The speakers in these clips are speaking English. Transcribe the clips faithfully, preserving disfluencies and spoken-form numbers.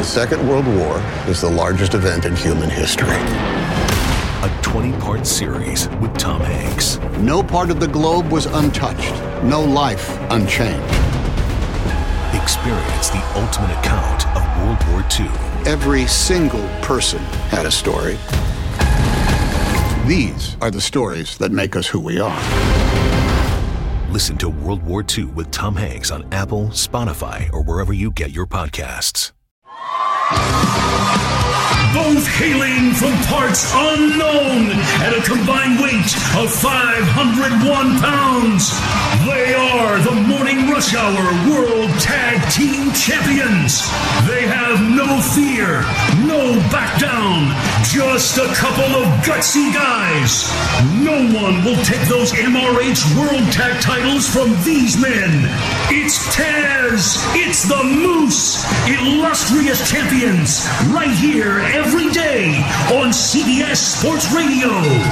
Second World War is the largest event in human history. A twenty-part series with Tom Hanks. No part of the globe was untouched. No life unchanged. Experience the ultimate account of World War Two. Every single person had a story. These are the stories that make us who we are. Listen to World War Two with Tom Hanks on Apple, Spotify, or wherever you get your podcasts. Both hailing from parts unknown at a combined weight of five hundred one pounds. They are the Morning Rush Hour World Tag Team Champions. They have no fear, no back down, just a couple of gutsy guys. No one will take those M R H World Tag titles from these men. It's Taz, it's the Moose, illustrious champions, right here every day on C B S Sports Radio.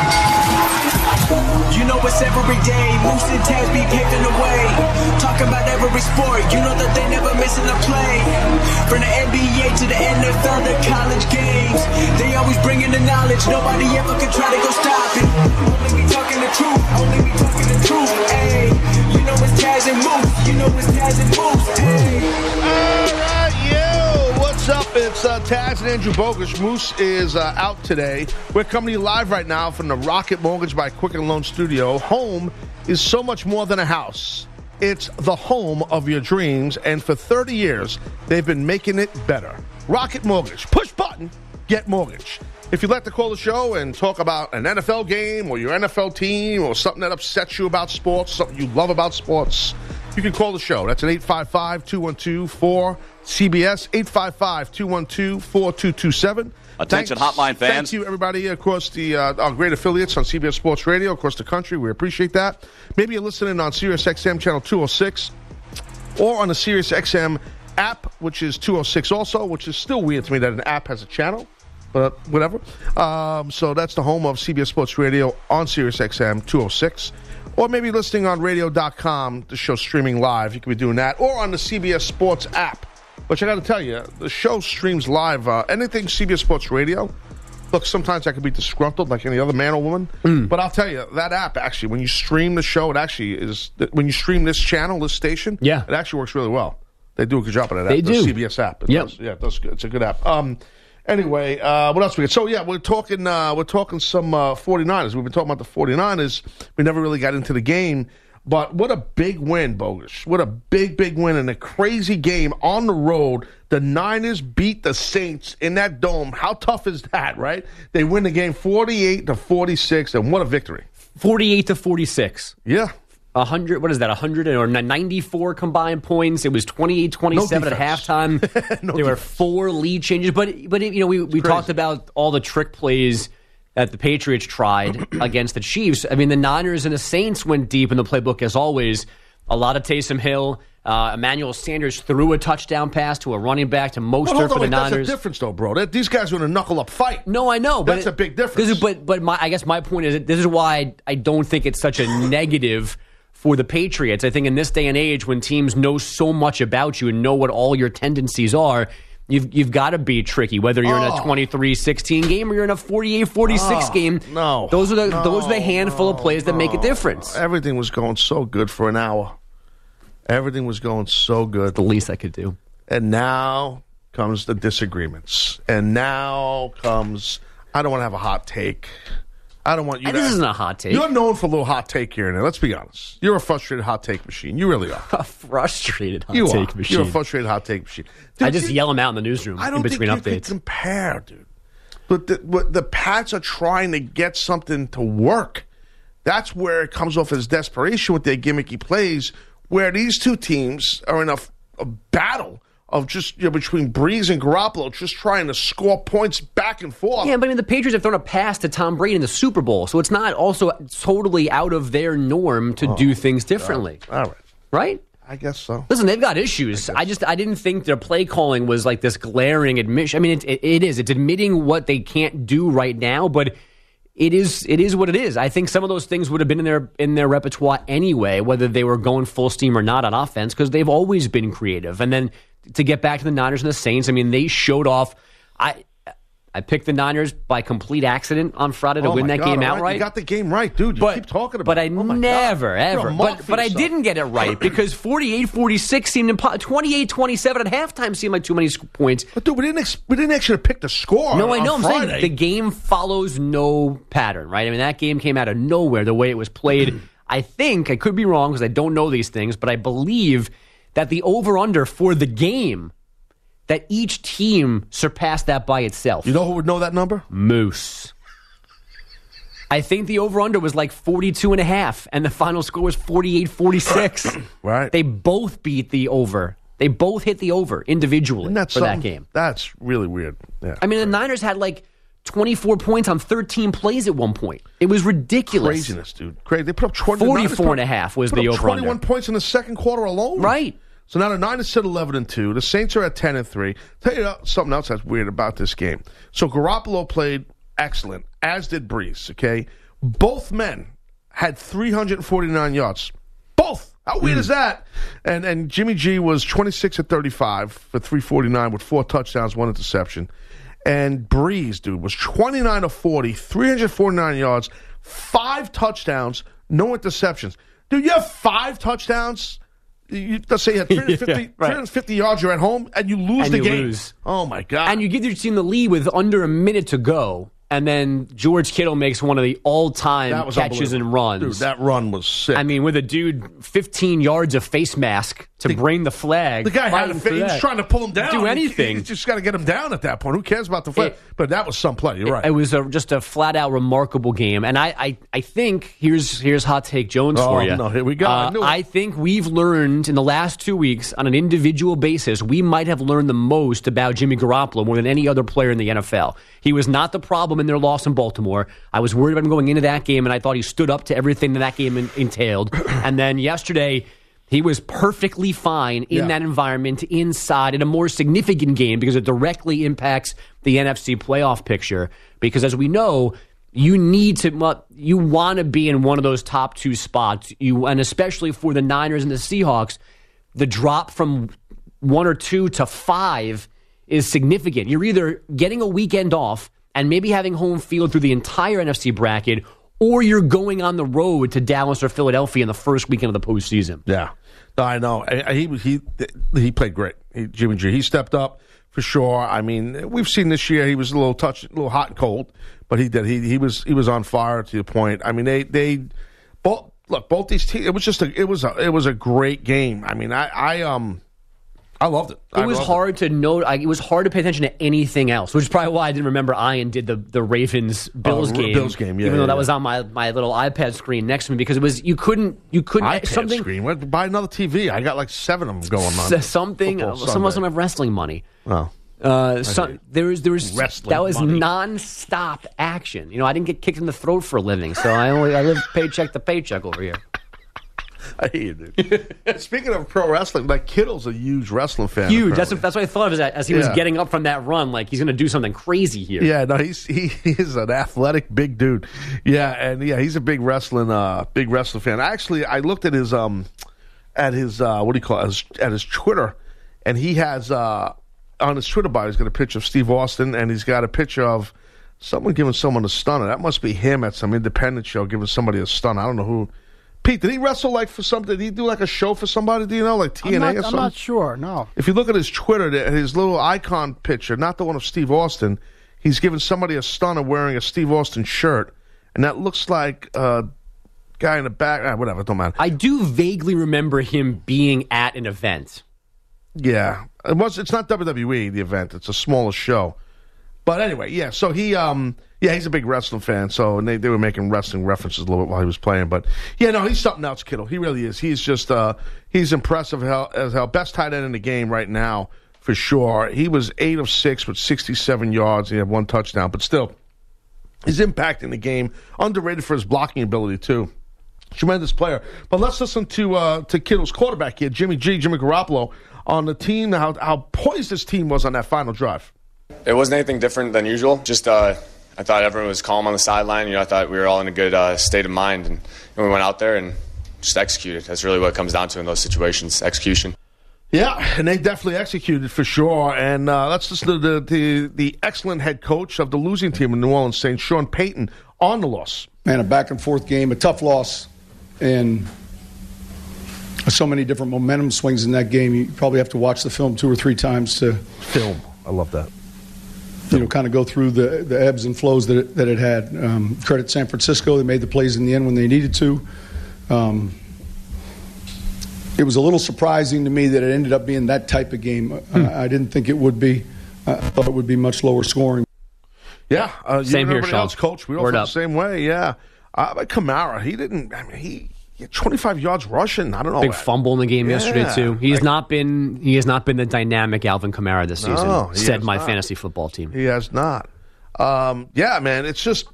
You know it's every day, Moose and Taz be paving the way. Talking about every sport, you know that they never missing a play. From the N B A to the N F L, the college games, they always bringing the knowledge, nobody ever can try to go stop it. Only we talking the truth, only we talking the truth, ayy. You know it's Taz and Moose, you know it's Taz and Moose, ayy. Alright, yo, what's up? It's uh, Taz and Andrew Bogusch. Moose is uh, out today. We're coming to you live right now from the Rocket Mortgage by Quicken Loan Studio. Home is so much more than a house. It's the home of your dreams, and for thirty years, they've been making it better. Rocket Mortgage. Push button, get mortgage. If you'd like to call the show and talk about an N F L game or your N F L team or something that upsets you about sports, something you love about sports, you can call the show. That's at eight five five, two one two, four C B S, eight five five, two one two, four two two seven. Attention, Thanks, hotline fans. Thank you, everybody across the uh, our great affiliates on C B S Sports Radio across the country. We appreciate that. Maybe you're listening on Sirius X M channel two oh six or on the Sirius X M app, which is two oh six also, which is still weird to me that an app has a channel, but whatever. Um, so that's the home of C B S Sports Radio on Sirius X M two oh six. Or maybe listening on radio dot com, the show streaming live. You could be doing that. Or on the C B S Sports app. Which I got to tell you, the show streams live. Uh, anything C B S Sports Radio. Look, sometimes I can be disgruntled like any other man or woman. Mm. But I'll tell you, that app, actually, when you stream the show, it actually is, when you stream this channel, this station, yeah. it actually works really well. They do a good job on that they app. Do. The C B S app. It yep. does. Yeah, it does good. It's a good app. Um, anyway, uh, what else we got? So, yeah, we're talking uh, we're talking some uh, 49ers. We've been talking about the 49ers. We never really got into the game. But what a big win, Bogusch. What a big, big win in a crazy game on the road. The Niners beat the Saints in that dome. How tough is that, right? They win the game forty-eight to forty-six, and what a victory. forty-eight to forty-six. Yeah. one hundred, what is that, one hundred or ninety-four combined points. It was twenty-eight twenty-seven no at halftime. no there defense. were four lead changes. But, but you know, we, we talked about all the trick plays that the Patriots tried against the Chiefs. I mean, the Niners and the Saints went deep in the playbook as always. A lot of Taysom Hill. Uh, Emmanuel Sanders threw a touchdown pass to a running back to Mostert well, for the wait, Niners. That's a difference, though, bro. That, these guys are in a knuckle-up fight. No, I know. That's but a big difference. This is, but but my, I guess my point is that this is why I, I don't think it's such a negative for the Patriots. I think in this day and age when teams know so much about you and know what all your tendencies are, You've you've got to be tricky, whether you're oh. in a twenty-three sixteen game or you're in a forty-eight forty-six oh, game. No, those are the no, those are the handful no, of plays that no. make a difference. Everything was going so good for an hour. Everything was going so good. The least I could do. And now comes the disagreements. And now comes, I don't want to have a hot take. I don't want you and to. This isn't a hot take. You're known for a little hot take here and there. Let's be honest. You're a frustrated hot take machine. You really are. A frustrated hot you take are. machine. You're a frustrated hot take machine. Dude, I just you, yell them out in the newsroom I don't in between think you updates. Can compare, dude. But the, but the Pats are trying to get something to work. That's where it comes off as desperation with their gimmicky plays, where these two teams are in a, a battle of just, you know, between Breeze and Garoppolo, just trying to score points back and forth. Yeah, but I mean, the Patriots have thrown a pass to Tom Brady in the Super Bowl, so it's not also totally out of their norm to oh, do things differently. God. All right. Right? I guess so. Listen, they've got issues. I, I just, I didn't think their play calling was like this glaring admission. I mean, it, it, it is. It's admitting what they can't do right now, but it is, it is what it is. I think some of those things would have been in their in their repertoire anyway, whether they were going full steam or not on offense, because they've always been creative. And then to get back to the Niners and the Saints. I mean, they showed off. I I picked the Niners by complete accident on Friday to oh win that God, game right. outright. You got the game right, dude. You but, keep talking about but it. I oh never, God. ever. But, but I didn't get it right because forty-eight forty-six seemed impossible. twenty-eight twenty-seven at halftime seemed like too many points. But, dude, we didn't, ex- we didn't actually pick the score No, on, I know. on I'm Friday. saying the game follows no pattern, right? I mean, that game came out of nowhere the way it was played. I think, I could be wrong because I don't know these things, but I believe that the over-under for the game, that each team surpassed that by itself. You know who would know that number? Moose. I think the over-under was like forty-two and a half, and the final score was forty-eight forty-six. Right. They both beat the over. They both hit the over individually that for that game. That's really weird. Yeah. I mean, the Niners had like twenty-four points on thirteen plays at one point. It was ridiculous. Craziness, dude. Crazy. They put up twenty. forty-four and a half was the over-under. twenty-one points in the second quarter alone. Right. So now the Niners sit eleven and two. The Saints are at ten and three. Tell you something else that's weird about this game. So Garoppolo played excellent, as did Breeze. Okay, both men had three hundred forty-nine yards. Both. How weird mm. is that? And and Jimmy G was twenty-six at thirty-five for three forty-nine with four touchdowns, one interception. And Breeze, dude, was twenty-nine of forty, three hundred forty-nine yards, five touchdowns, no interceptions. Dude, you have five touchdowns. You, let's say you had three hundred fifty, yeah, right. three hundred fifty yards, you're at home, and you lose and the you game. Lose. Oh, my God. And you give your team the lead with under a minute to go, and then George Kittle makes one of the all-time catches and runs. Dude, that run was sick. I mean, with a dude fifteen yards of face mask to the, bring the flag. The guy had a fa- he was trying to pull him down. Do anything. You just got to get him down at that point. Who cares about the flag? It, but that was some play. You're right. It, it was a, just a flat-out remarkable game. And I, I, I think, here's here's Hot Take Jones oh, for you. no, here we go. Uh, I, I think we've learned in the last two weeks, on an individual basis, we might have learned the most about Jimmy Garoppolo more than any other player in the N F L. He was not the problem in their loss in Baltimore. I was worried about him going into that game, and I thought he stood up to everything that that game entailed. And then yesterday, he was perfectly fine in yeah. that environment inside in a more significant game because it directly impacts the N F C playoff picture. Because as we know, you need to, you want to be in one of those top two spots. You, and especially for the Niners and the Seahawks, the drop from one or two to five is significant. You're either getting a weekend off and maybe having home field through the entire N F C bracket, or you're going on the road to Dallas or Philadelphia in the first weekend of the postseason. Yeah, I know. He he he played great. He, Jimmy G. He stepped up for sure. I mean, we've seen this year he was a little touch, a little hot and cold, but he did. He he was he was on fire to the point. I mean, they they both look both these teams. It was just a it was a it was a great game. I mean, I I um. I loved it. It I was hard it. to know. It was hard to pay attention to anything else, which is probably why I didn't remember Ian did the, the Ravens Bills oh, game. Bills game, yeah, even yeah, though that yeah. was on my, my little iPad screen next to me because it was you couldn't you couldn't iPad something screen. What, buy another T V. I got like seven of them going on. Something. Some of them have wrestling money. Oh. Uh, so, there was there was wrestling that was money. nonstop action. You know, I didn't get kicked in the throat for a living, so I only I live paycheck to paycheck over here. I hate you, dude. Speaking of pro wrestling, like Kittle's a huge wrestling fan. Huge. That's what, that's what I thought of as, as he was yeah. getting up from that run. Like he's going to do something crazy here. Yeah, no, he's he, he's an athletic big dude. Yeah, and yeah, he's a big wrestling uh big wrestling fan. Actually, I looked at his um at his uh what do you call it his, at his Twitter, and he has uh on his Twitter bio he's got a picture of Steve Austin, and he's got a picture of someone giving someone a stunner. That must be him at some independent show giving somebody a stunner. I don't know who. Pete, did he wrestle like for something? Did he do like a show for somebody? Do you know, like T N A I'm not, or something? I'm not sure. No. If you look at his Twitter, his little icon picture, not the one of Steve Austin, he's giving somebody a stunner wearing a Steve Austin shirt, and that looks like a guy in the back. Ah, whatever, don't matter. I do vaguely remember him being at an event. Yeah, it was. It's not W W E the event; it's a smaller show. But anyway, yeah. So he, um, yeah, he's a big wrestling fan. So and they, they were making wrestling references a little bit while he was playing. But yeah, no, he's something else, Kittle. He really is. He's just, uh, he's impressive how, as how best tight end in the game right now for sure. He was eight of six with sixty-seven yards. He had one touchdown, but still, his impact in the game underrated for his blocking ability too. Tremendous player. But let's listen to uh, to Kittle's quarterback here, Jimmy G, Jimmy Garoppolo, on the team. How how poised this team was on that final drive. It wasn't anything different than usual. Just uh, I thought everyone was calm on the sideline. You know, I thought we were all in a good uh, state of mind, and, and we went out there and just executed. That's really what it comes down to in those situations: execution. Yeah, and they definitely executed for sure. And uh, let's listen to the, the, the excellent head coach of the losing team in New Orleans Saints, Sean Payton, on the loss. Man, a back-and-forth game, a tough loss, and so many different momentum swings in that game. You probably have to watch the film two or three times to film. I love that. You know, kind of go through the, the ebbs and flows that it, that it had. Um, credit San Francisco; they made the plays in the end when they needed to. Um, it was a little surprising to me that it ended up being that type of game. Hmm. Uh, I didn't think it would be. I thought it would be much lower scoring. Yeah, uh, you same and here, Sean. Else, Coach. We all felt the same way. Yeah, uh, but Kamara, he didn't. I mean, he. He had twenty-five yards rushing. I don't know. Big fumble in the game yeah. yesterday too. He has like, not been. He has not been the dynamic Alvin Kamara this season. No, said my not. fantasy football team. He has not. Um, yeah, man. It's just.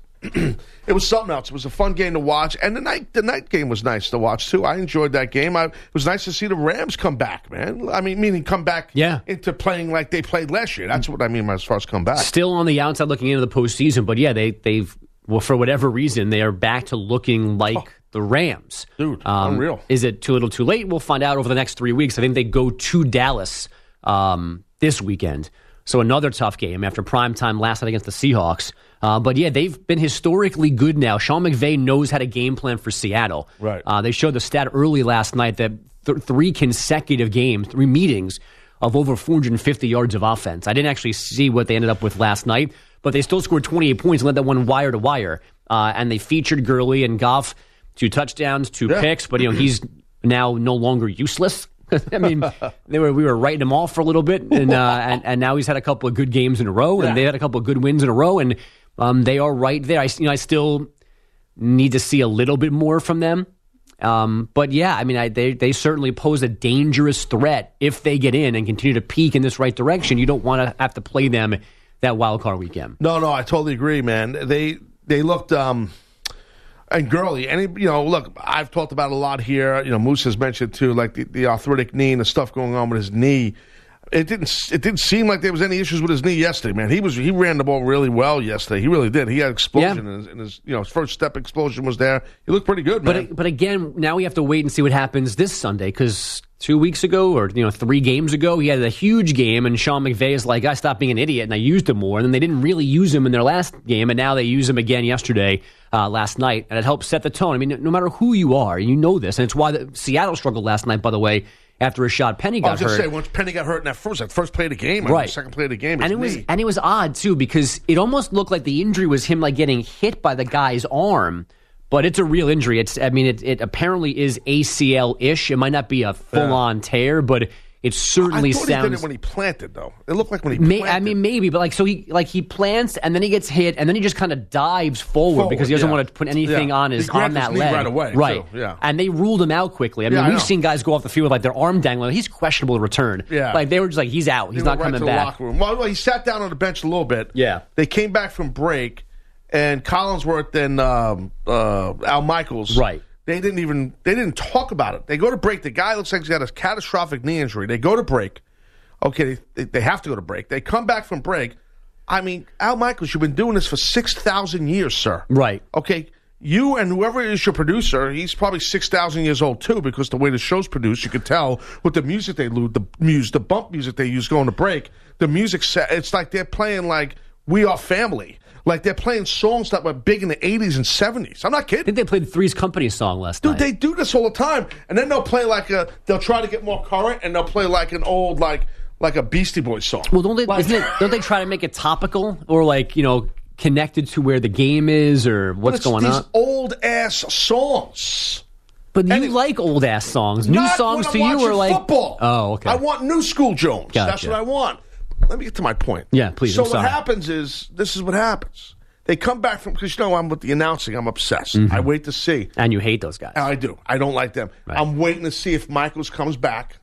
It was something else. It was a fun game to watch, and the night the night game was nice to watch too. I enjoyed that game. I, it was nice to see the Rams come back, man. I mean, meaning come back yeah. into playing like they played last year. That's what I mean as far as come back. Still on the outside looking into the postseason, but yeah, they they've well for whatever reason they are back to looking like. Oh. The Rams. Dude, um, unreal. Is it too little too late? We'll find out over the next three weeks. I think they go to Dallas um, this weekend. So another tough game after primetime last night against the Seahawks. Uh, but yeah, they've been historically good now. Sean McVay knows how to game plan for Seattle. Right. Uh, they showed the stat early last night that th- three consecutive games, three meetings of over four hundred fifty yards of offense. I didn't actually see what they ended up with last night, but they still scored twenty-eight points and led that one wire to wire. Uh, and they featured Gurley and Goff. Two touchdowns, two yeah. picks, but you know he's now no longer useless. I mean, they were we were writing him off for a little bit, and uh, and and now he's had a couple of good games in a row, and yeah. they had a couple of good wins in a row, and um, they are right there. I you know I still need to see a little bit more from them, um, but yeah, I mean I, they they certainly pose a dangerous threat if they get in and continue to peak in this right direction. You don't want to have to play them that wild card weekend. No, no, I totally agree, man. They they looked. Um And Gurley, any you know, look, I've talked about it a lot here. You know, Moose has mentioned too, like the, the arthritic knee and the stuff going on with his knee. It didn't. It didn't seem like there was any issues with his knee yesterday, man. He was. He ran the ball really well yesterday. He really did. He had explosion, yeah. in, his, in his. You know, his first step explosion was there. He looked pretty good, man. But but again, now we have to wait and see what happens this Sunday because two weeks ago or you know three games ago he had a huge game, and Sean McVay is like, I stopped being an idiot and I used him more, and then they didn't really use him in their last game, and now they use him again yesterday, uh, last night, and it helps set the tone. I mean, no matter who you are, you know this, and it's why the, Seattle struggled last night, by the way. After a shot, Penny got hurt. I was just saying, once Penny got hurt in that first, that first play of the game, right? The second play of the game, and it was and it was odd too because it almost looked like the injury was him like getting hit by the guy's arm, but it's a real injury. It's I mean, it, it apparently is A C L-ish. It might not be a full-on yeah. tear, but it certainly I thought sounds. He did it when he planted, though. It looked like when he planted. May, I mean, maybe, but like so he like he plants and then he gets hit and then he just kind of dives forward, forward because he doesn't yeah. want to put anything yeah. on his on that his leg right away, right. Too. Yeah, and they ruled him out quickly. I mean, yeah, we've I seen guys go off the field with like their arm dangling. He's questionable to return. Yeah, like they were just like he's out. He's they not right coming to back. The locker room. Well, well, he sat down on the bench a little bit. Yeah, they came back from break, and Collinsworth and um, uh, Al Michaels. Right. They didn't even they didn't talk about it. They go to break. The guy looks like he's got a catastrophic knee injury. They go to break. Okay, they, they have to go to break. They come back from break. I mean, Al Michaels, you've been doing this for six thousand years, sir. Right. Okay, you and whoever is your producer, he's probably six thousand years old, too, because the way the show's produced, you could tell with the music they use, the, music, the bump music they use going to break, the music set, it's like they're playing like We Are Family. Like they're playing songs that were big in the eighties and seventies. I'm not kidding. I think they played Three's Company song last Dude, night. Dude, they do this all the time. And then they'll play like a, they'll try to get more current, and they'll play like an old, like, like a Beastie Boys song. Well, don't they, like, isn't it, don't they try to make it topical or like, you know, connected to where the game is or what's going these on? old-ass songs. But you and like old-ass songs. New songs to you are like... football. Oh, okay. I want new school Jones. Gotcha. That's what I want. Let me get to my point. Yeah, please, So I'm what sorry. happens is, this is what happens. They come back from, because you know I'm with the announcing, I'm obsessed. Mm-hmm. I wait to see. And you hate those guys. I do. I don't like them. Right. I'm waiting to see if Michaels comes back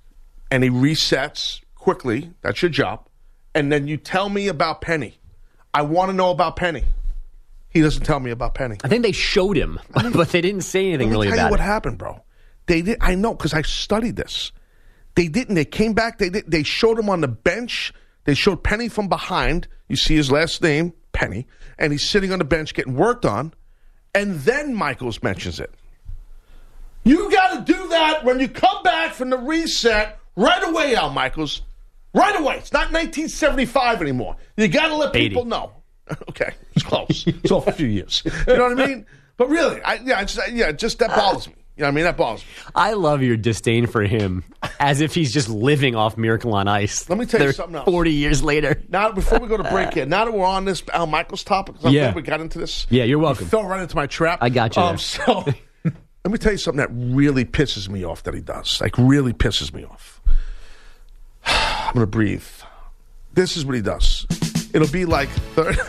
and he resets quickly. That's your job. And then you tell me about Penny. I want to know about Penny. He doesn't tell me about Penny. I think they showed him, but they didn't say anything really about it. Let me tell about you what it. happened, bro. They did. I know because I studied this. They didn't. They came back. They did. They showed him on the bench. They showed Penny from behind. You see his last name, Penny, and he's sitting on the bench getting worked on. And then Michaels mentions it. You got to do that when you come back from the reset Right away, Al Michaels. Right away. It's not nineteen seventy-five anymore. You got to let people eighty. know. Okay, it's close. It's all a few years. You know what I mean? But really, I, yeah, it's, yeah, just that bothers me. You know what I mean? That bothers me. I love your disdain for him, as if he's just living off Miracle on Ice. Let me tell you They're something else. forty years later. Now, before we go to break here, now that we're on this Al Michaels topic, because I'm Yeah. glad we got into this. Yeah, you're welcome. You fell right into my trap. I got you Um, there. so, let me tell you something that really pisses me off that he does. Like, really pisses me off. I'm going to breathe. This is what he does. It'll be like third.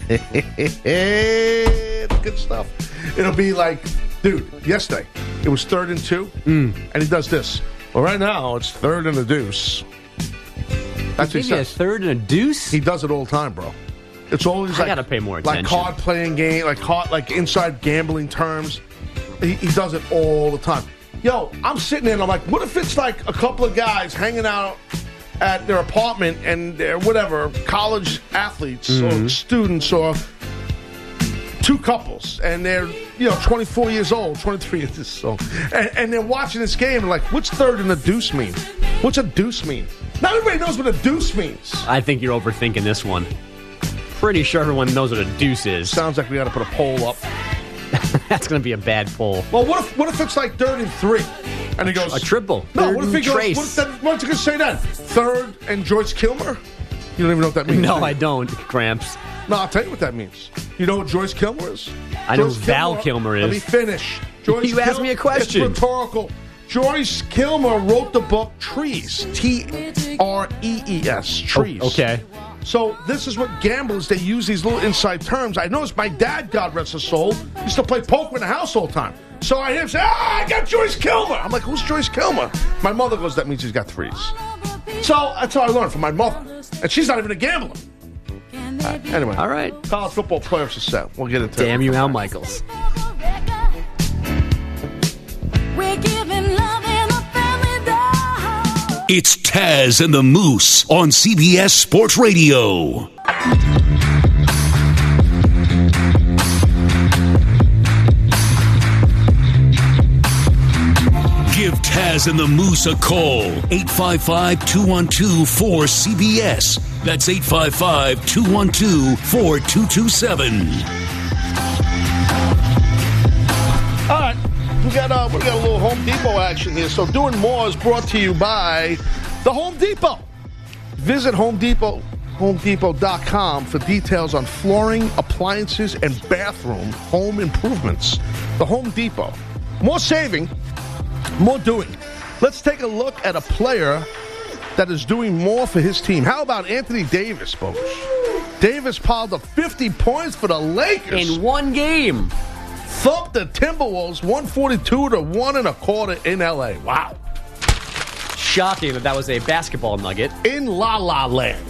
Good stuff. It'll be like, dude, yesterday, it was third and two, mm. and he does this. Well, right now, it's third and a deuce. That's what he Give me a says. third and a deuce? He does it all the time, bro. It's always I like gotta pay more like attention. card playing game, like card, like inside gambling terms. He, he does it all the time. Yo, I'm sitting there and I'm like, what if it's like a couple of guys hanging out at their apartment and they're whatever, college athletes Mm-hmm. or students or two couples, and they're, you know, twenty-four years old, twenty-three years old, and, and they're watching this game and like, what's third and a deuce mean? What's a deuce mean? Not everybody knows what a deuce means. I think you're overthinking this one. Pretty sure everyone knows what a deuce is. Sounds like we got to put a poll up. That's going to be a bad poll. Well, what if what if it's like third and three, and he goes A triple. No, Third what if he and goes? trace. What if that, what's he gonna say then? Third and Joyce Kilmer? You don't even know what that means. No, do you? I don't, Cramps. No, I'll tell you what that means. You know what Joyce Kilmer is? I know Joyce who Val Kilmer is. Let me finish. Joyce You asked me a question. It's rhetorical. Joyce Kilmer wrote the book Trees. T R E E S. Trees. Oh, okay. So this is what gamblers, they use these little inside terms. I noticed my dad, God rest his soul, used to play poker in the house all the time. So I hear him say, ah, I got Joyce Kilmer. I'm like, who's Joyce Kilmer? My mother goes, that means he's got threes. So that's how I learned from my mother. And she's not even a gambler. All right, anyway. All right. College football playoffs are set. We'll get into it. Damn you, Al Michaels. We're giving love in a family dog. It's Taz and the Moose on C B S Sports Radio. Give Taz and the Moose a call. eight five five, two one two, four C B S. That's eight five five, two one two, four two two seven. All right. We got, uh, we got a little Home Depot action here. So Doing More is brought to you by the Home Depot. Visit Home Depot, home depot dot com for details on flooring, appliances, and bathroom home improvements. The Home Depot. More saving, more doing. Let's take a look at a player that is doing more for his team. How about Anthony Davis, folks? Davis piled up fifty points for the Lakers. In one game. Thumped the Timberwolves one forty-two to one and a quarter in L A. Wow. Shocking that that was a basketball nugget. In La La Land.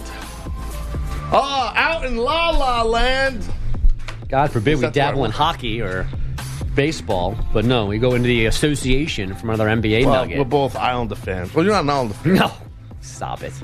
Oh, out in La La Land. God forbid Is we that the right dabble in word? hockey or baseball, but no, we go into the association from another N B A Well, nugget. we're both Islander fans. Well, you're not an Islander fan. No. Stop it.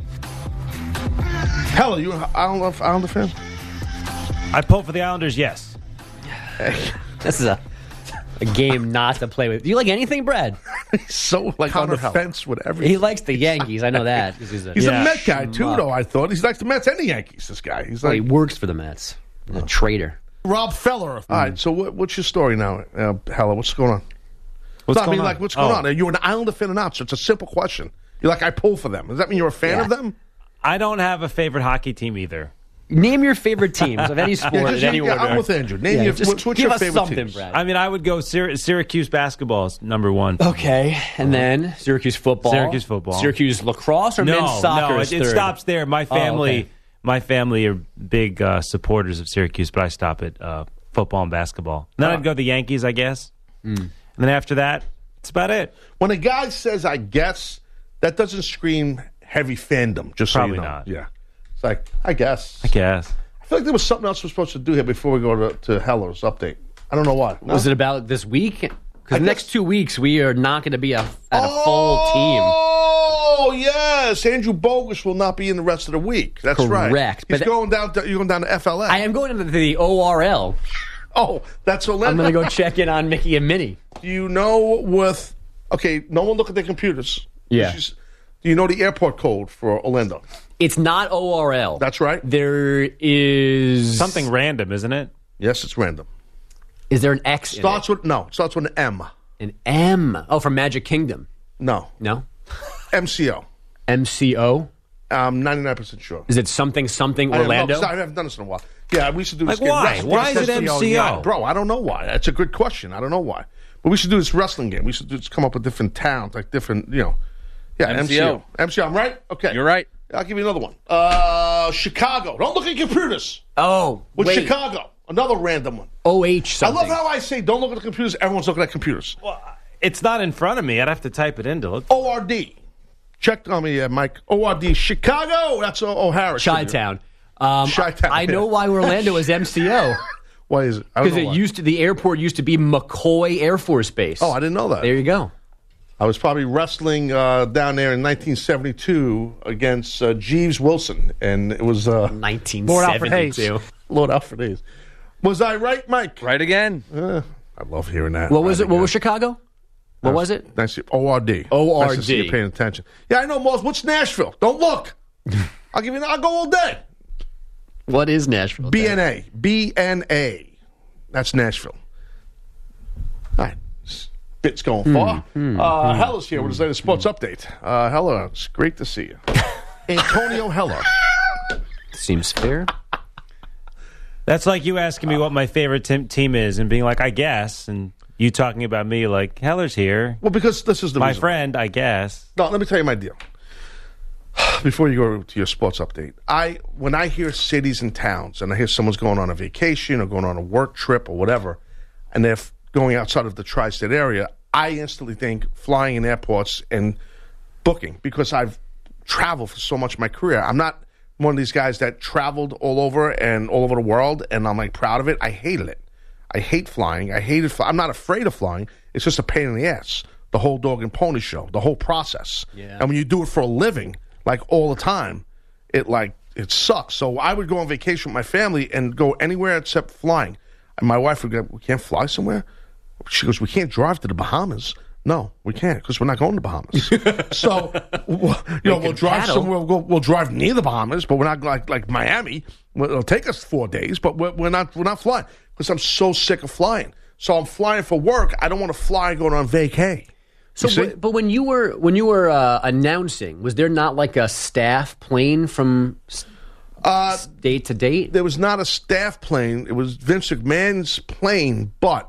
Hell, are you an Islander, Islander fan? I pull for the Islanders, yes. This is a, a game not to play with. Do you like anything, Brad? He's so like on the Counter-hell. fence with everything. He likes the Yankees. I know that. 'cause He's, a, He's Yeah. a Met guy, too, schmuck. though, I thought. He likes the Mets and the Yankees, this guy. He's Well, like he works for the Mets. He's a traitor. Rob Feller. All right, so what, what's your story now, uh, Hella? What's going on? What's No, I going mean, on? like, what's going Oh. on? Are you an Islander fan or not? So it's a simple question. You're like, I pull for them. Does that mean you're a fan Yeah. of them? I don't have a favorite hockey team either. Name your favorite teams of any sport Yeah, in just- any yeah, order. I'm with Andrew. Name Yeah, your, just what's, what's give your us favorite something, teams? Brad. I mean, I would go Syr- Syracuse basketball is number one. Okay, and then Syracuse football. Syracuse football. Syracuse lacrosse or no, men's soccer no, is it, it third? stops there. My Oh, family, okay. my family are big uh, supporters of Syracuse, but I stop at uh, football and basketball. Then Ah. I'd go the Yankees, I guess. Mm. And then after that, that's about it. When a guy says, I guess, that doesn't scream heavy fandom, just so Probably you know. not. Yeah. It's like, I guess. I guess. I feel like there was something else we're supposed to do here before we go to, to Heller's update. I don't know why. No? Was it about this week? Because I the next guess- two weeks we are not going to be a, at a full team. Oh, yes. Andrew Bogus will not be in the rest of the week. That's right. Correct, He's but- going down to, you're going down to F L A. I am going into the O R L. Oh, that's Orlando. I'm going to go check in on Mickey and Minnie. Do you know with, okay, no one look at their computers. Yeah. She's- Do you know the airport code for Orlando? It's not O R L. That's right. There is Something random, isn't it? Yes, it's random. Is there an X? Starts in it? with no. Starts with an M. An M. Oh, from Magic Kingdom. No. No. M C O. M C O. I'm ninety-nine percent sure. Is it something something I Orlando? Have, no, I haven't done this in a while. Yeah, we should do this Like game. why? Wrestling. Why is it M C O? Bro, I don't know why. That's a good question. I don't know why. But we should do this wrestling game. We should just come up with different towns, like different, you know. Yeah, M C O. M C O. M C O, I'm right? Okay. You're right. I'll give you another one. Uh, Chicago. Don't look at computers. Oh, With wait. Chicago. Another random one. O H something. I love how I say don't look at the computers. Everyone's looking at computers. Well, it's not in front of me. I'd have to type it in to look. O R D. Check on me, uh, Mike. O R D. Chicago. That's o- O'Hara. Chi-Town. Um, Chi-Town, I know yeah. why Orlando is M C O. Why is it? I don't Because know it why. used to, the airport used to be McCoy Air Force Base. Oh, I didn't know that. There you go. I was probably wrestling uh, down there in nineteen seventy-two against uh, Jeeves Wilson, and it was uh, nineteen Lord Alfred Hayes. seventy-two. Lord Alfred Hayes. Was I right, Mike? Right again. Uh, I love hearing that. What was Right it? What again. was Chicago? What was it? Nice. O R D. O R D. Nice to see you paying attention. Yeah, I know most. What's Nashville? Don't look. I'll give you. I'll go all day. What is Nashville? B N A. B N A. That's Nashville. All right. This bit's going far. Hmm, uh, Hella's here with his latest sports update. Uh, Hella, it's great to see you. Antonio Hella. Seems fair. That's like you asking me what my favorite tim- team is and being like, I guess, and you talking about me like, Heller's here. Well, because this is the My reason. friend, I guess. No, let me tell you my deal. Before you go to your sports update, I when I hear cities and towns and I hear someone's going on a vacation or going on a work trip or whatever, and they're f- going outside of the tri-state area, I instantly think flying in airports and booking because I've traveled for so much of my career. I'm not one of these guys that traveled all over and all over the world, and I'm like proud of it. I hated it. I hate flying. I hated. Fly- I'm not afraid of flying. It's just a pain in the ass. The whole dog and pony show, the whole process. Yeah. And when you do it for a living, like all the time, it like it sucks. So I would go on vacation with my family and go anywhere except flying. And my wife would go, "We can't fly somewhere." She goes, "We can't drive to the Bahamas." No, we can't because we're not going to the Bahamas. So, well, you know, we'll drive paddle. somewhere. We'll, go, we'll drive near the Bahamas, but we're not like like Miami. Well, it'll take us four days, but we're, we're not we're not flying because I'm so sick of flying. So I'm flying for work. I don't want to fly going on vacay. So, You see? w- but when you were when you were uh, announcing, was there not like a staff plane from s- Uh, date to date? there was not a staff plane. It was Vince McMahon's plane, but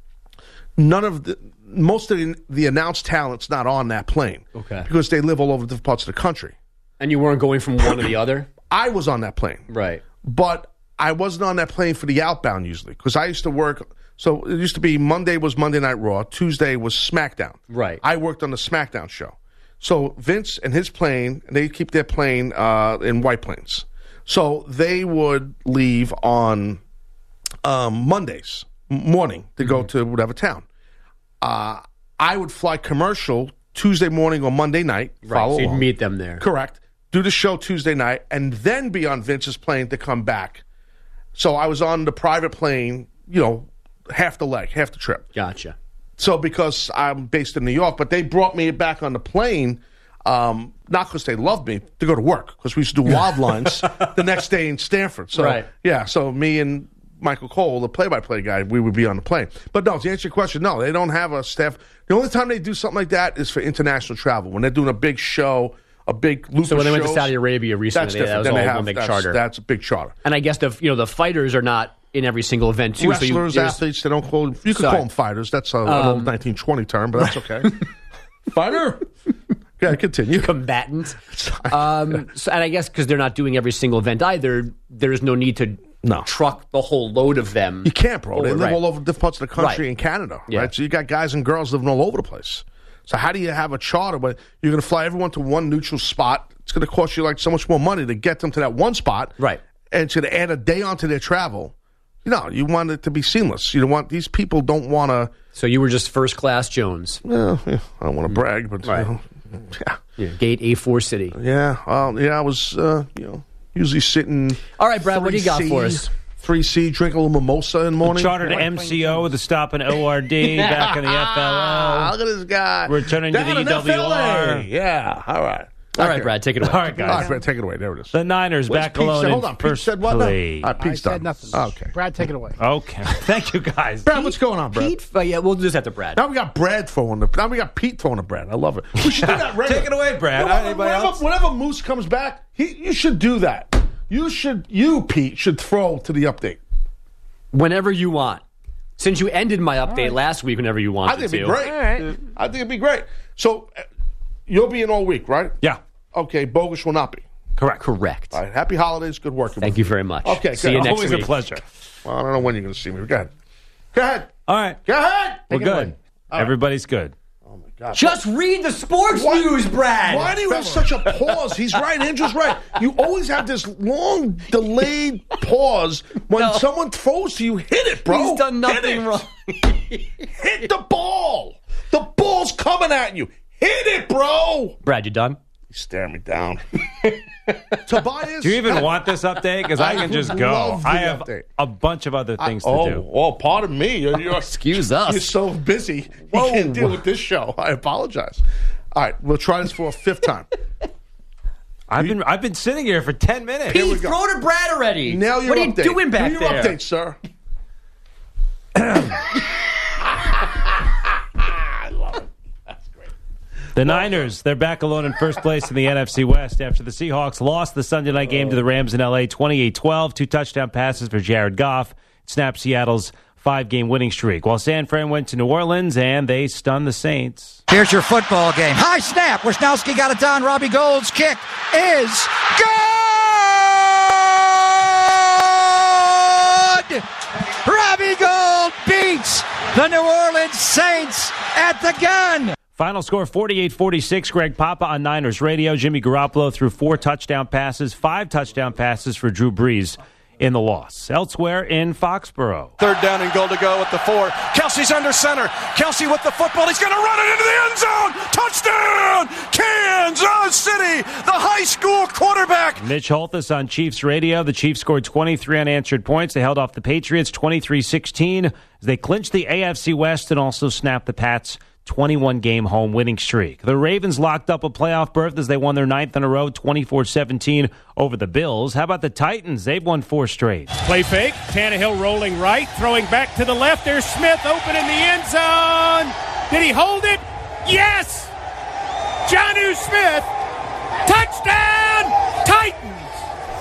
none of the most of the, the announced talent's not on that plane. Okay. Because they live all over different parts of the country. And you weren't going from one to the other? I was on that plane. Right. But I wasn't on that plane for the outbound usually because I used to work. So it used to be Monday was Monday Night Raw, Tuesday was SmackDown. Right. I worked on the SmackDown show. So Vince and his plane, they keep their plane uh, in White Plains. So they would leave on um, Mondays morning to go to whatever town. Uh, I would fly commercial Tuesday morning or Monday night. Right. Follow So you'd along. meet them there. Correct. Do the show Tuesday night and then be on Vince's plane to come back. So I was on the private plane, you know, half the leg, half the trip. Gotcha. So because I'm based in New York, but they brought me back on the plane, um, not because they loved me, to go to work because we used to do wild lines the next day in Stanford. So Right. yeah, so me and Michael Cole, the play-by-play guy, we would be on the plane. But no, to answer your question, no, they don't have a staff. The only time they do something like that is for international travel when they're doing a big show, a big loop So when of they went to shows. Saudi Arabia That's recently, different. that was Then all they have, one big that's, charter. That's a big charter. And I guess the you know the fighters are not in every single event too. Wrestlers, so you, there's- athletes, they don't call them. You can Sorry. call them fighters. That's a, an Um, old nineteen twenty term, but that's okay. Fighter? Yeah, continue. combatant. Um, so, and I guess because they're not doing every single event either, there's no need to No. truck the whole load of them. You can't, bro. They over, live right. all over different parts of the country Right. and Canada, Yeah. right? So you got guys and girls living all over the place. So how do you have a charter where you're going to fly everyone to one neutral spot? It's going to cost you like so much more money to get them to that one spot, Right. And it's going to add a day onto their travel. No, you want it to be seamless. You don't want these people don't want to. So you were just first class Jones. Well, yeah, I don't want to brag, but Right. you know, yeah, Yeah, Gate A four City. yeah, well, yeah. I was, uh, you know, usually sitting. All right, Brad, what do you got for us? three C, drink a little mimosa in the morning. Chartered M C O with a stop in O R D, back in the F L Ah, O. look at this guy. Returning to Down the in E W R. F L A. Yeah, all right. All right, Brad, take it away. All right, guys. All right, Brad, take it away. There it is. The Niners Where's back Pete alone said, in hold on, Pete first said what now? place. All right, Pete's I done. said nothing. Okay. Brad, take it away. Okay. Thank you, guys. Brad, what's going on, Brad? Pete, uh, yeah, we'll just have to Brad. Now we got Brad throwing the. Now we got Pete throwing the Brad. I love it. We should do that regularly. Take it away, Brad. Whenever, Anybody whenever, else? whenever Moose comes back, he, you should do that. You should. You, Pete, should throw to the update. Whenever you want. Since you ended my update right. last week, whenever you wanted I think it'd be to. great. All right. I think it'd be great. So uh, you'll be in all week, right? Yeah. Okay. Bogus will not be. Correct. Correct. All right. Happy holidays. Good working. Thank with you very much. Okay. See good. you next Always week. a pleasure. Well, I don't know when you're going to see me. Go ahead. Go ahead. All right. Go ahead. We're Take it good. away. All Everybody's good. Oh my God. Just read the sports Why- news, Brad. Why do you have such a pause? He's right. Andrew's right. You always have this long, delayed pause when No. someone throws to you. Hit it, bro. He's done Hit nothing it. wrong. Hit the ball. The ball's coming at you. Hit it, bro. Brad, you done? He's staring me down. Tobias. Do you even want this update? Because I, I can just would go. love the I have update. a bunch of other things I, oh, to do. Oh, pardon me. You're, you're, Excuse us. You're so busy. Whoa. You can't deal with this show. I apologize. All right, we'll try this for a fifth time. I've been I've been sitting here for ten minutes. Pete, we go. throw to Brad already. Nail your what are update. you doing back Do your there? update, sir. The Niners, they're back alone in first place in the N F C West after the Seahawks lost the Sunday night game to the Rams in L A twenty-eight twelve. Two touchdown passes for Jared Goff. It snapped Seattle's five-game winning streak. While San Fran went to New Orleans, and they stunned the Saints. Here's your football game. High snap. Wisnowski got it done. Robbie Gould's kick is good! Robbie Gould beats the New Orleans Saints at the gun. Final score forty-eight forty-six. Greg Papa on Niners Radio. Jimmy Garoppolo threw four touchdown passes, five touchdown passes for Drew Brees in the loss. Elsewhere in Foxborough. Third down and goal to go at the four. Kelsey's under center. Kelsey with the football. He's going to run it into the end zone. Touchdown! Kansas City, the high school quarterback. Mitch Holthus on Chiefs Radio. The Chiefs scored twenty-three unanswered points. They held off the Patriots twenty-three sixteen as they clinched the A F C West and also snapped the Pats' twenty-one game home winning streak. The Ravens locked up a playoff berth as they won their ninth in a row, twenty-four seventeen over the Bills. How about the Titans? They've won four straight. Play fake. Tannehill rolling right, throwing back to the left. There's Smith open in the end zone. Did he hold it? Yes! Jonnu Smith. Touchdown! Titans!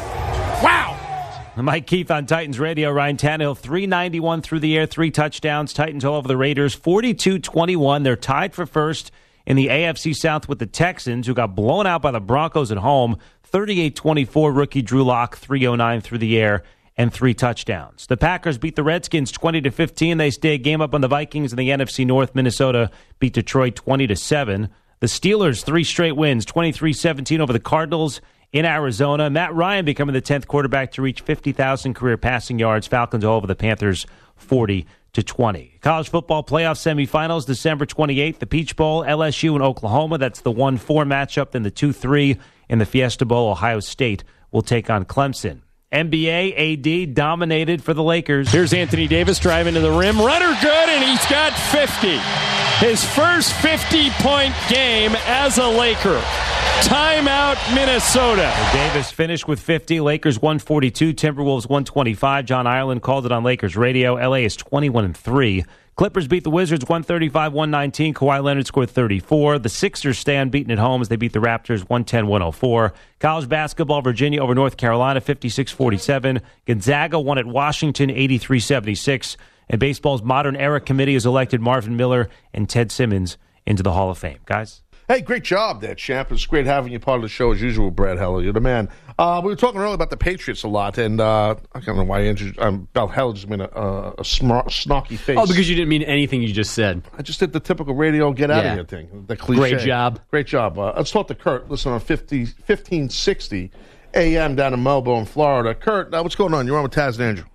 Wow! Mike Keith on Titans Radio. Ryan Tannehill, three ninety-one through the air, three touchdowns. Titans all over the Raiders, forty-two twenty-one. They're tied for first in the A F C South with the Texans, who got blown out by the Broncos at home, thirty-eight twenty-four. Rookie Drew Lock, three oh nine through the air and three touchdowns. The Packers beat the Redskins twenty to fifteen. They stay a game up on the Vikings in the N F C North. Minnesota beat Detroit twenty to seven. The Steelers, three straight wins, twenty-three seventeen over the Cardinals in Arizona. Matt Ryan becoming the tenth quarterback to reach fifty thousand career passing yards. Falcons all over the Panthers forty to twenty. College football playoff semifinals, December twenty-eighth, the Peach Bowl, L S U and Oklahoma. That's the one four matchup. Then the two three in the Fiesta Bowl, Ohio State will take on Clemson. N B A, A D dominated for the Lakers. Here's Anthony Davis driving to the rim. Runner good, and he's got fifty. His first fifty-point game as a Laker. Timeout, Minnesota. Davis finished with fifty. Lakers one forty-two. Timberwolves one twenty-five. John Ireland called it on Lakers Radio. L A is twenty-one and three. Clippers beat the Wizards one thirty-five one nineteen. Kawhi Leonard scored thirty-four. The Sixers stay unbeaten at home as they beat the Raptors one ten one oh four. College basketball, Virginia over North Carolina fifty-six forty-seven. Gonzaga won at Washington eighty-three seventy-six. And baseball's modern era committee has elected Marvin Miller and Ted Simmons into the Hall of Fame. Guys? Hey, great job there, champ. It's great having you part of the show as usual, Brad Heller. You're the man. Uh, we were talking earlier about the Patriots a lot, and uh, I don't know why Andrew, um, Bell Heller just made a, a, a smart, snarky face. Oh, because you didn't mean anything you just said. I just did the typical radio get out Yeah. of here thing. The cliche. Great job. Great job. Uh, let's talk to Kurt. Listen on fifty, fifteen sixty A M down in Melbourne, Florida. Kurt, uh, what's going on? You're on with Taz and Andrew.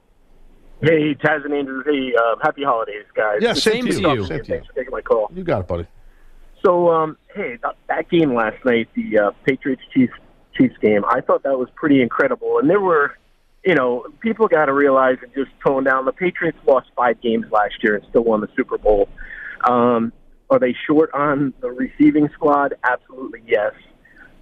Hey, Taz and Andrew. Hey, uh, happy holidays, guys. Yeah, same, Same to to you. you. Same to you. Thanks for taking my call. You got it, buddy. So, um, hey, that, that game last night, the uh, Patriots-Chiefs Chiefs game, I thought that was pretty incredible. And there were, you know, people got to realize and just tone down. The Patriots lost five games last year and still won the Super Bowl. Um, are they short on the receiving squad? Absolutely, yes.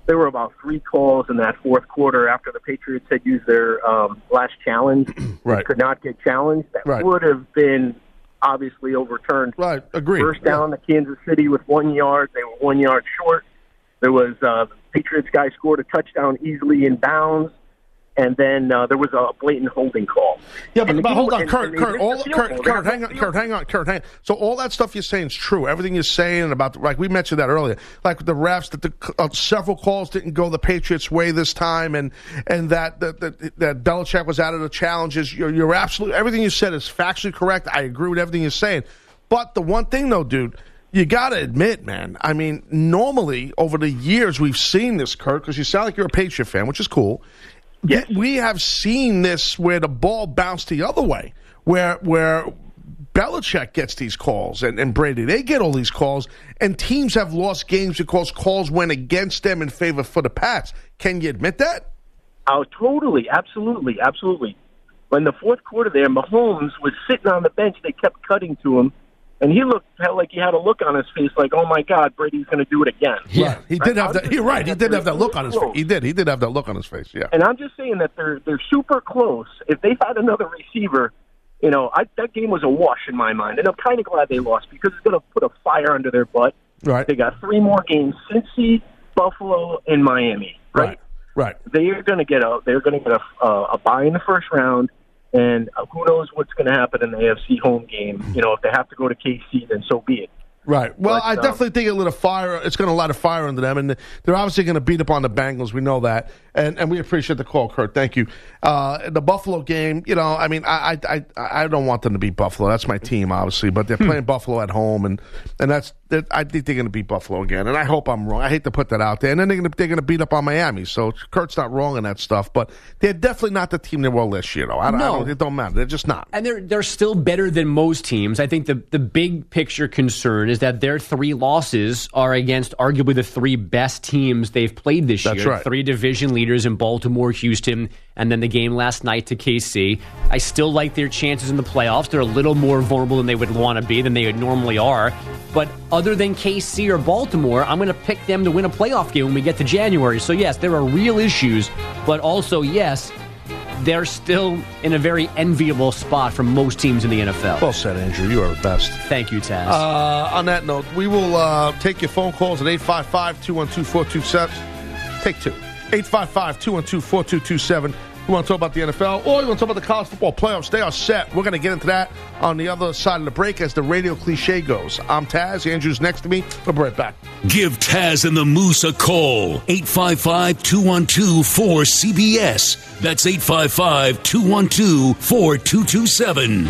there were about three calls in that fourth quarter after the Patriots had used their um, last challenge. Right. They could not get challenged. That Right. would have been obviously overturned. Right, agreed. First down to Kansas City with one yard. They were one yard short. There was uh, the Patriots guy scored a touchdown easily in bounds. And then uh, there was a blatant holding call. Yeah, but, And the but game- hold on, and- Kurt, and they Kurt, missed all, the field Kurt, goal. They Kurt, got hang the on, field Kurt, goal. hang on, Kurt, hang on. So all that stuff you're saying is true. Everything you're saying about, like we mentioned that earlier, like the refs, that the uh, several calls didn't go the Patriots' way this time, and and that that that, that Belichick was out of the challenges. You're, you're absolutely, everything you said is factually correct. I agree with everything you're saying. But the one thing, though, dude, you got to admit, man, I mean, normally over the years we've seen this, Kurt, because you sound like you're a Patriot fan, which is cool. Yes. We have seen this where the ball bounced the other way, where where Belichick gets these calls and, and Brady. They get all these calls, and teams have lost games because calls went against them in favor for the Pats. Can you admit that? Oh, totally. Absolutely. Absolutely. When the fourth quarter there, Mahomes was sitting on the bench. They kept cutting to him, and he looked felt like he had a look on his face like, oh, my God, Brady's going to do it again. Yeah, he did have that. You're right. He did have that look on his face. close. He did. He did have that look on his face, yeah. And I'm just saying that they're they're super close. If they had another receiver, you know, I, that game was a wash in my mind. And I'm kind of glad they lost because it's going to put a fire under their butt. Right. They got three more games: Cincy, Buffalo, and Miami. Right. Right. They are going to get a they're going to get a, uh, a bye in the first round. And uh, who knows what's going to happen in the A F C home game. You know, if they have to go to K C, then so be it. Right. Well, But, I um, definitely think it lit a fire. It's going to light a fire under them, and they're obviously going to beat up on the Bengals. We know that, and and we appreciate the call, Kurt. Thank you. Uh, the Buffalo game, you know, I mean, I I I I don't want them to beat Buffalo. That's my team, obviously, but they're playing Buffalo at home, and and that's that. I think they're going to beat Buffalo again, and I hope I'm wrong. I hate to put that out there, and then they're going to they're going to beat up on Miami. So Kurt's not wrong in that stuff, but they're definitely not the team they were last year. Though I, No. I don't, it don't matter. They're just not. And they're they're still better than most teams. I think the the big picture concern is that their three losses are against arguably the three best teams they've played this That's year. right. Three division leaders in Baltimore, Houston, and then the game last night to K C. I still like their chances in the playoffs. They're a little more vulnerable than they would want to be, than they normally are. But other than K C or Baltimore, I'm going to pick them to win a playoff game when we get to January. So yes, there are real issues, but also yes, they're still in a very enviable spot from most teams in the N F L. Well said, Andrew. You are the best. Thank you, Taz. Uh, on that note, we will uh, take your phone calls at eight five five, two one two, four two seven. Take two. eight five five, two one two, four two two seven. You want to talk about the N F L, or you want to talk about the college football playoffs? They are set. We're going to get into that on the other side of the break as the radio cliche goes. I'm Taz. Andrew's next to me. We'll be right back. Give Taz and the Moose a call. eight five five, two one two, four C B S. That's eight five five, two one two, four two two seven.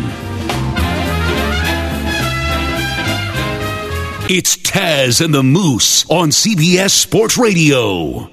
It's Taz and the Moose on C B S Sports Radio.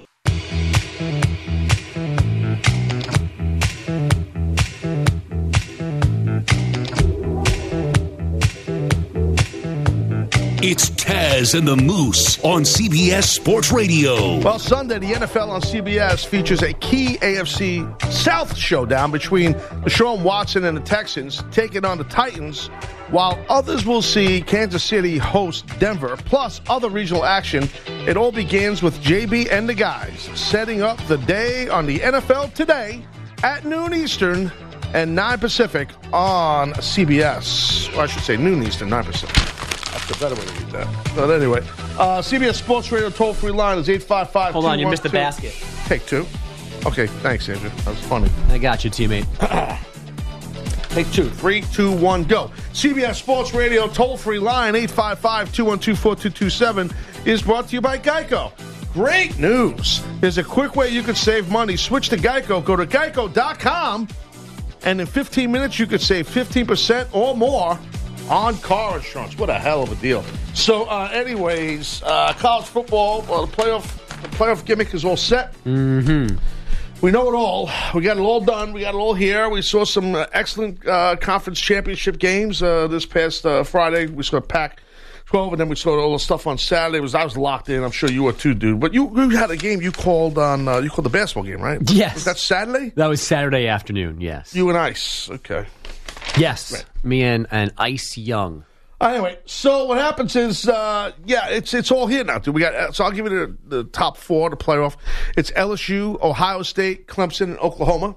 It's Taz and the Moose on C B S Sports Radio. Well, Sunday, the N F L on C B S features a key A F C South showdown between Deshaun Watson and the Texans taking on the Titans, while others will see Kansas City host Denver, plus other regional action. It all begins with J B and the guys setting up the day on the N F L Today at noon Eastern and nine Pacific on C B S. Or I should say noon Eastern, nine Pacific. That's the better way to read that. But anyway, uh, C B S Sports Radio toll-free line is eight five five, Hold on, you missed the basket. Take two. Okay, thanks, Andrew. That was funny. I got you, teammate. Take two. Three, two, one, go. C B S Sports Radio toll-free line, eight five five, two one two, four two two seven, is brought to you by Geico. Great news. There's a quick way you could save money. Switch to Geico. Go to geico dot com, and in fifteen minutes, you could save fifteen percent or more on car insurance. What a hell of a deal. So, uh, anyways, uh, college football, well, the playoff, the playoff gimmick is all set. Mm-hmm. We know it all. We got it all done. We got it all here. We saw some uh, excellent uh, conference championship games uh, this past uh, Friday. We saw Pac twelve, and then we saw all the stuff on Saturday. It was I was locked in. I'm sure you were too, dude. But you, you had a game you called on. Uh, you called the basketball game, right? Yes. Was that Saturday? That was Saturday afternoon, yes. You and Ice. Okay. Yes. Right. Me and, and Ice Young. Anyway, so what happens is, uh, yeah, it's it's all here now, dude. We got so I'll give you the, the top four to play off. It's L S U, Ohio State, Clemson, and Oklahoma,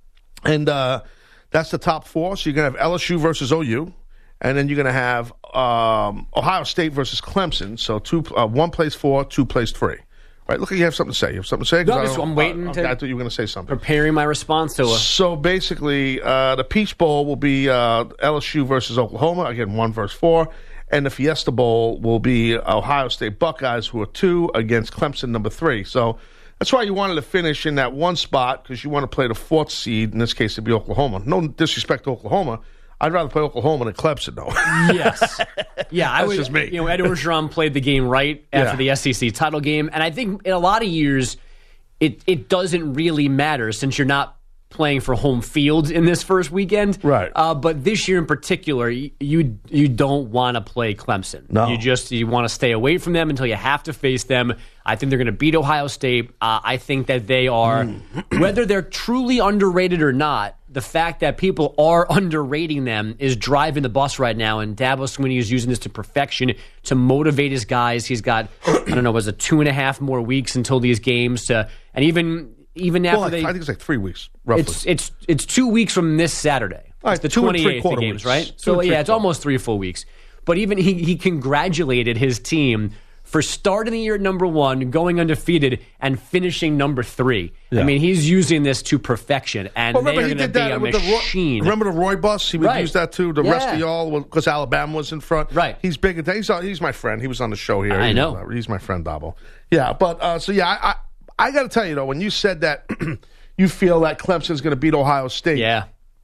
and uh, that's the top four. So you're gonna have L S U versus O U, and then you're gonna have um, Ohio State versus Clemson. So two, uh, one plays four, two plays three. Right? Look, like you have something to say. You have something to say? No, I'm, just, I'm waiting uh, to. I thought you were going to say something. Preparing my response to it. So basically, uh, the Peach Bowl will be uh, L S U versus Oklahoma, again, one versus four. And the Fiesta Bowl will be Ohio State Buckeyes, who are two, against Clemson, number three. So that's why you wanted to finish in that one spot, because you want to play the fourth seed. In this case, it'd be Oklahoma. No disrespect to Oklahoma. I'd rather play Oklahoma than Clemson, though. Yes. Yeah, I That's would, just me. You know, Ed Orgeron played the game right after Yeah. the S E C title game, and I think in a lot of years, it it doesn't really matter since you're not playing for home field in this first weekend. Right. Uh, but this year in particular, you you, you don't want to play Clemson. No. You just you want to stay away from them until you have to face them. I think they're going to beat Ohio State. Uh, I think that they are, whether they're truly underrated or not, the fact that people are underrating them is driving the bus right now, and Dabo Swinney is using this to perfection to motivate his guys. He's got, I don't know, was it two and a half more weeks until these games, to, and even even after Well, they, I think it's like three weeks, roughly. it's it's it's two weeks from this Saturday. All right, It's the two and twenty-eighth three-quarter games, weeks. right? Two So and yeah, it's three-quarter. almost three full weeks. But even he he congratulated his team for starting the year at number one, going undefeated, and finishing number three. Yeah. I mean, he's using this to perfection, and Well, they remember are he going to did be that a with the Roy, machine. remember the Roy bus? He would Right. use that too. The rest Yeah. of y'all, because Alabama was in front. Right. He's big. into- He's uh, he's my friend. He was on the show here. I He know. was, uh, he's my friend, Dabo. Yeah, but uh, so yeah, I I, I got to tell you though, when you said that you feel that Clemson's going to beat Ohio State. Yeah.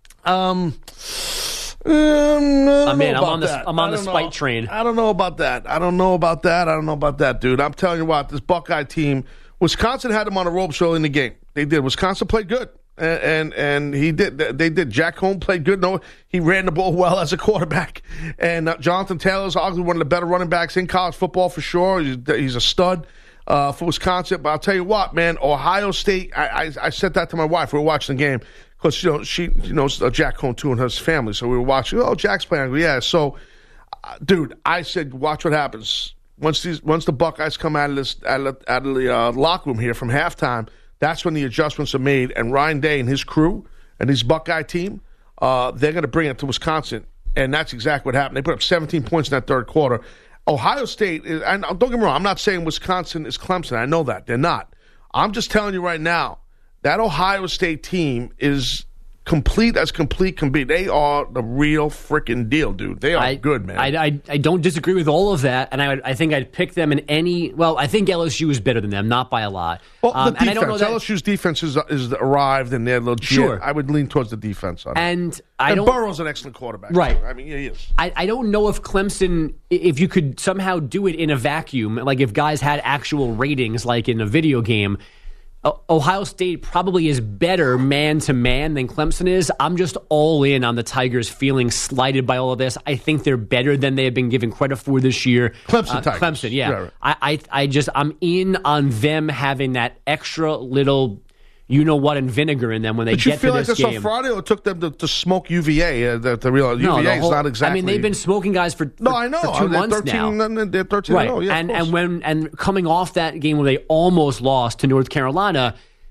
Um. um, I don't I'm in. know I'm about on the that. I'm on I the don't spite know. train. I don't know about that. I don't know about that. I don't know about that, dude. I'm telling you what, this Buckeye team, Wisconsin had them on a ropes early in the game. They did. Wisconsin played good, and and, and he did. They did. Jack Holm played good. No, he ran the ball well as a quarterback. And uh, Jonathan Taylor's arguably one of the better running backs in college football for sure. He's, he's a stud. Uh, for Wisconsin, but I'll tell you what, man, Ohio State. I, I, I said that to my wife. We were watching the game because you know she you knows uh, Jack Cohn too and his family, so we were watching. Oh, Jack's playing. I go, yeah. So, uh, dude, I said, watch what happens once these once the Buckeyes come out of this out of, out of the uh, locker room here from halftime. That's when the adjustments are made, and Ryan Day and his crew and his Buckeye team, uh, they're going to bring it to Wisconsin, and that's exactly what happened. They put up seventeen points in that third quarter. Ohio State, is, and don't get me wrong, I'm not saying Wisconsin is Clemson. I know that. They're not. I'm just telling you right now, that Ohio State team is complete as complete can be. They are the real freaking deal, dude. They are I, good, man. I, I, I don't disagree with all of that, and I would, I think I'd pick them in any. Well, I think L S U is better than them, not by a lot. well, Um, the and I don't know defense, that, L S U's defense is, is arrived, and they're legit. Sure. I would lean towards the defense on it. and I and don't. Burrow's an excellent quarterback. Right. I mean, yeah, he is. I, I don't know if Clemson, if you could somehow do it in a vacuum, like if guys had actual ratings, like in a video game. O- Ohio State probably is better man to man than Clemson is. I'm just all in on the Tigers feeling slighted by all of this. I think they're better than they have been given credit for this year. Clemson Uh, Tigers. Clemson, yeah. Yeah, right. I, I, I just, I'm in on them having that extra little, you know what, and vinegar in them when they Did you get feel to like this this game. on Friday, or it took them to, to smoke U V A? Uh, the, the real No, U V A the is whole- not exactly. I mean, they've been smoking guys for, for, No, I know. for two They're months thirteen, now. They're thirteen. Right, Oh, yeah, and of course. and when and coming off that game where they almost lost to North Carolina,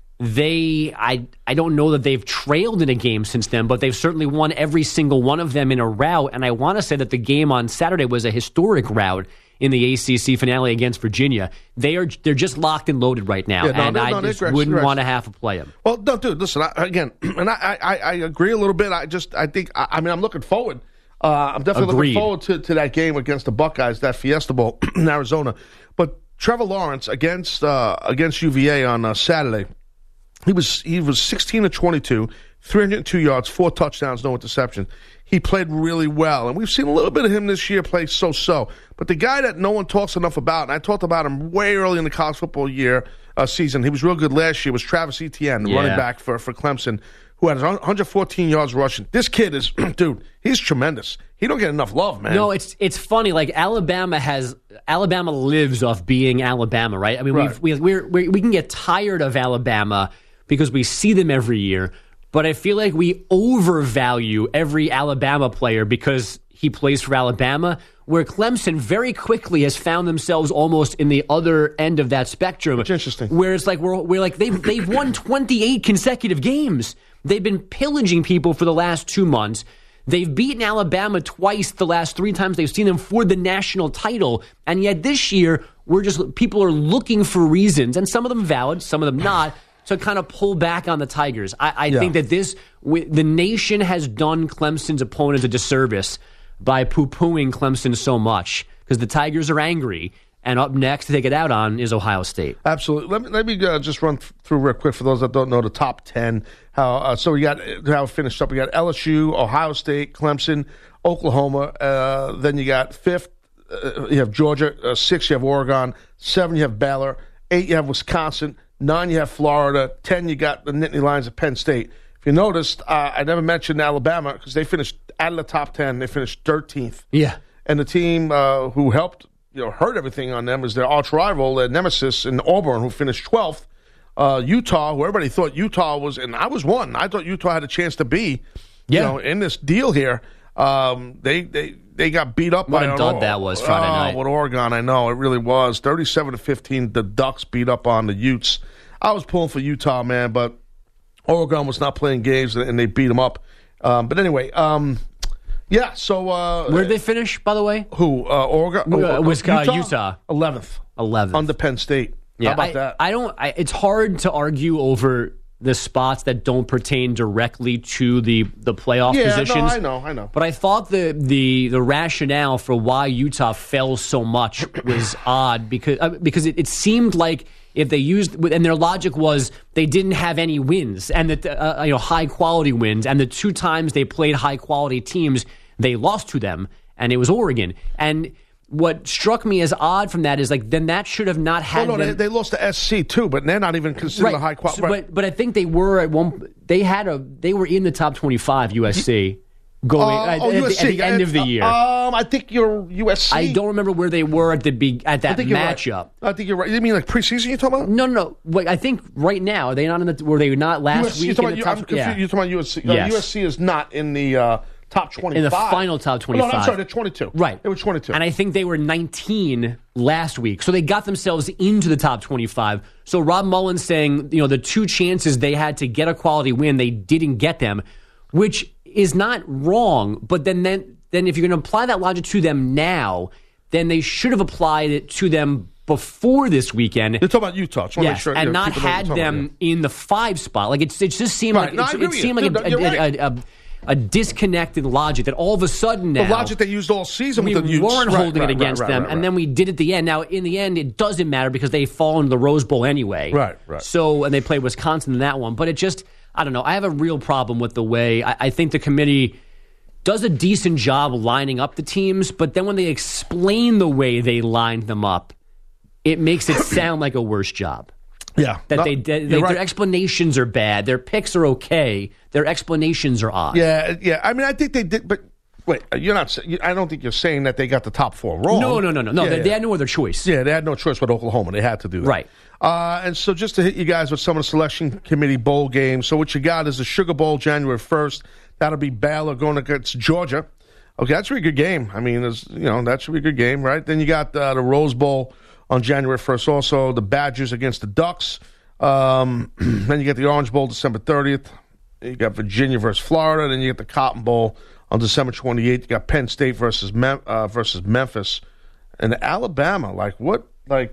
they I I don't know that they've trailed in a game since then, but they've certainly won every single one of them in a rout. And I want to say that the game on Saturday was a historic rout in the A C C finale against Virginia. They are they're just locked and loaded right now, Yeah, no, and no, I no, they're just correct, wouldn't correct. want to have to play them. Well, no, dude, listen, I, again, and I, I, I agree a little bit. I just, I think, I, I mean, I'm looking forward. Uh, I'm definitely Agreed. looking forward to, to that game against the Buckeyes, that Fiesta Bowl in Arizona. But Trevor Lawrence against uh, against U V A on uh, Saturday, he was he was sixteen to twenty-two, three hundred two yards, four touchdowns, no interceptions. He played really well, and we've seen a little bit of him this year play so-so. But the guy that no one talks enough about, and I talked about him way early in the college football year uh, season, he was real good last year, was Travis Etienne, the Yeah. running back for, for Clemson, who had one hundred fourteen yards rushing. This kid is, dude, he's tremendous. He don't get enough love, man. No, it's it's funny. Like Alabama has Alabama lives off being Alabama, right? I mean, Right. we've, we we're, we we can get tired of Alabama because we see them every year, but I feel like we overvalue every Alabama player because he plays for Alabama, where Clemson very quickly has found themselves almost in the other end of that spectrum. It's interesting. Where it's like we're, we're like they've they've won twenty-eight consecutive games. They've been pillaging people for the last two months. They've beaten Alabama twice the last three times they've seen them for the national title. And yet this year, we're just people are looking for reasons, and some of them valid, some of them not, to kind of pull back on the Tigers. I, I yeah. think that this w- the nation has done Clemson's opponents a disservice by poo-pooing Clemson so much because the Tigers are angry. And up next to take it out on is Ohio State. Absolutely. Let me let me uh, just run th- through real quick for those that don't know the top ten. How uh, so we got how it finished up. We got L S U, Ohio State, Clemson, Oklahoma. Uh, then you got fifth. Uh, you have Georgia. Uh, six you have Oregon. Seven you have Baylor. Eight you have Wisconsin. Nine you have Florida. Ten you got the Nittany Lions of Penn State. If you noticed, uh, I never mentioned Alabama because they finished out of the top ten. They finished thirteenth. Yeah, and the team uh, who helped. You know, heard everything on them is their arch rival, their nemesis in Auburn, who finished twelfth. Uh, Utah, who everybody thought Utah was, and I was one. I thought Utah had a chance to be, yeah. you know, in this deal here. Um, they they they got beat up what by a dud that was Friday oh, night. What Oregon? I know it really was thirty-seven to fifteen. The Ducks beat up on the Utes. I was pulling for Utah, man, but Oregon was not playing games, and they beat them up. Um, but anyway. Um, Yeah, so... Uh, Where did they finish, by the way? Who? Uh, Oregon? Uh, Wisconsin, Utah? Utah? eleventh. eleventh. Under Penn State. Yeah, How about I, that? I don't... I, it's hard to argue over the spots that don't pertain directly to the, the playoff yeah, positions. Yeah, no, I know, I know. But I thought the, the, the rationale for why Utah fell so much was odd because, uh, because it, it seemed like if they used... And their logic was they didn't have any wins, and that uh, you know high-quality wins, and the two times they played high-quality teams... They lost to them, and it was Oregon. And what struck me as odd from that is, like, then that should have not had well, no, them. they, they lost to S C, too, but they're not even considered right. a high quality. So, but, but I think they were at one they had a they were in the top twenty-five, U S C, going uh, at, oh, at, U S C. the, at the end of the year. Um, I think you're U S C. I don't remember where they were at the be, at that matchup. Right. I think you're right. You mean like preseason you're talking about? No, no, no. Wait, I think right now, are they not in the, were they not last U S C, week you're in the about, top? I'm yeah. You're talking about U S C. Yes. Uh, U S C is not in the... Uh, Top twenty-five. In the final top twenty-five. No, I'm sorry, they're twenty-two. Right. They were twenty-two. And I think they were nineteen last week. So they got themselves into the top twenty-five. So Rob Mullins saying, you know, the two chances they had to get a quality win, they didn't get them, which is not wrong. But then, then, then if you're going to apply that logic to them now, then they should have applied it to them before this weekend. You're talking about Utah. Yes, make sure, and not had them about, yeah. in the five spot. Like, it's, it just seemed right. like, no, it seemed like Dude, a, a, right. a, a a disconnected logic that all of a sudden now... The logic they used all season we with the Utes. weren't right, holding right, it against right, them, right, right, and then we did at the end. Now, in the end, it doesn't matter because they fall into the Rose Bowl anyway. Right, right. So, and they played Wisconsin in that one. But it just, I don't know, I have a real problem with the way... I, I think the committee does a decent job lining up the teams, but then when they explain the way they lined them up, it makes it sound like a worse job. Yeah. That no, they, they right. their explanations are bad. Their picks are okay. Their explanations are odd. Yeah, yeah. I mean, I think they did, but wait, you're not. I don't think you're saying that they got the top four wrong. No, no, no, no, no. Yeah, they, yeah. they had no other choice. Yeah, they had no choice with Oklahoma. They had to do that. Right. Uh, and so just to hit you guys with some of the selection committee bowl games. So what you got is the Sugar Bowl January first. That'll be Baylor going against Georgia. Okay, that's a really good game. I mean, it's, you know, that should be a good game, right? Then you got uh, the Rose Bowl on January first also. The Badgers against the Ducks. Um, then you get the Orange Bowl December thirtieth. You got Virginia versus Florida. Then you get the Cotton Bowl on December twenty-eighth. You got Penn State versus Mem- uh, versus Memphis. And Alabama, like what? Like,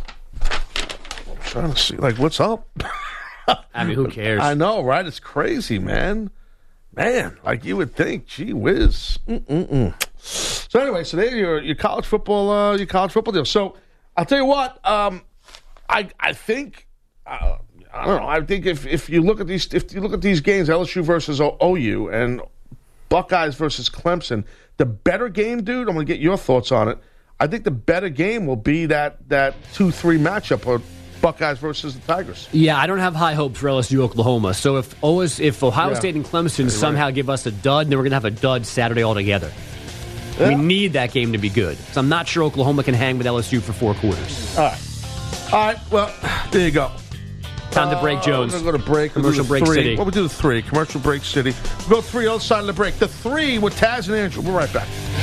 I'm trying to see, like, what's up? I mean, who cares? I know, right? It's crazy, man. Man, like you would think, gee whiz. Mm-mm-mm. So anyway, so there your your college football, uh, your college football deal. So I'll tell you what, um, I I think. Uh, I don't know. I think if, if you look at these if you look at these games, L S U versus O U and Buckeyes versus Clemson, the better game, dude. I'm going to get your thoughts on it. I think the better game will be that that two three matchup or Buckeyes versus the Tigers. Yeah, I don't have high hopes for L S U Oklahoma. So if O S, if Ohio Yeah. State and Clemson You're somehow right. give us a dud, then we're going to have a dud Saturday altogether. Yeah. We need that game to be good. So I'm not sure Oklahoma can hang with L S U for four quarters. All right. All right. Well, there you go. Time to break, Jones. Uh, we're going to go to break. We'll Commercial do the break three. city. Well, we'll do the three. Commercial break city. We'll go three other side of the break. The three with Taz and Andrew. We're right back.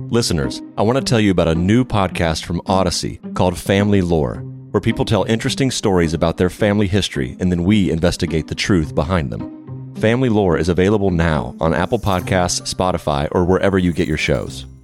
Listeners, I want to tell you about a new podcast from Odyssey called Family Lore, where people tell interesting stories about their family history and then we investigate the truth behind them. Family Lore is available now on Apple Podcasts, Spotify, or wherever you get your shows.